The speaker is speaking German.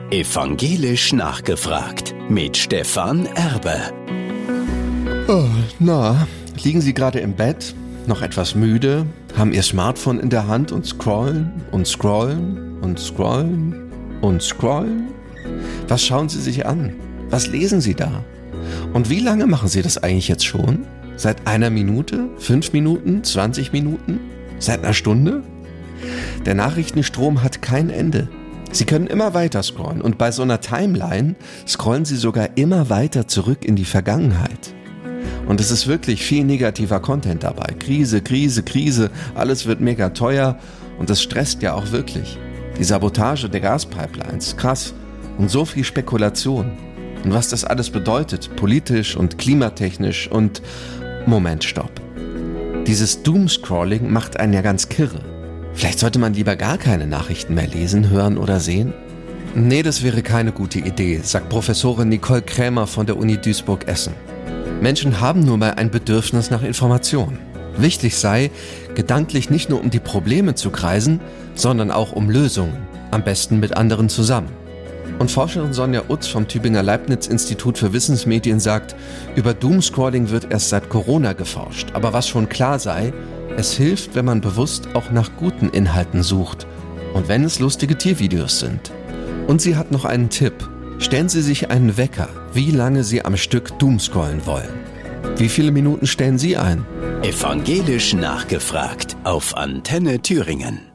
Evangelisch nachgefragt mit Stefan Erbe. Oh, na, liegen Sie gerade im Bett, noch etwas müde, haben Ihr Smartphone in der Hand und scrollen und scrollen und scrollen und scrollen? Was schauen Sie sich an? Was lesen Sie da? Und wie lange machen Sie das eigentlich jetzt schon? Seit einer Minute? 5 Minuten? 20 Minuten? Seit einer Stunde? Der Nachrichtenstrom hat kein Ende. Sie können immer weiter scrollen und bei so einer Timeline scrollen Sie sogar immer weiter zurück in die Vergangenheit. Und es ist wirklich viel negativer Content dabei. Krise, Krise, Krise, alles wird mega teuer und das stresst ja auch wirklich. Die Sabotage der Gaspipelines, krass. Und so viel Spekulation. Und was das alles bedeutet, politisch und klimatechnisch und... Moment, stopp. Dieses Doomscrolling macht einen ja ganz kirre. Vielleicht sollte man lieber gar keine Nachrichten mehr lesen, hören oder sehen? Nee, das wäre keine gute Idee, sagt Professorin Nicole Krämer von der Uni Duisburg-Essen. Menschen haben nun mal ein Bedürfnis nach Information. Wichtig sei, gedanklich nicht nur um die Probleme zu kreisen, sondern auch um Lösungen, am besten mit anderen zusammen. Und Forscherin Sonja Utz vom Tübinger Leibniz-Institut für Wissensmedien sagt, über Doomscrolling wird erst seit Corona geforscht. Aber was schon klar sei, es hilft, wenn man bewusst auch nach guten Inhalten sucht und wenn es lustige Tiervideos sind. Und sie hat noch einen Tipp. Stellen Sie sich einen Wecker, wie lange Sie am Stück doomscrollen wollen. Wie viele Minuten stellen Sie ein? Evangelisch nachgefragt auf Antenne Thüringen.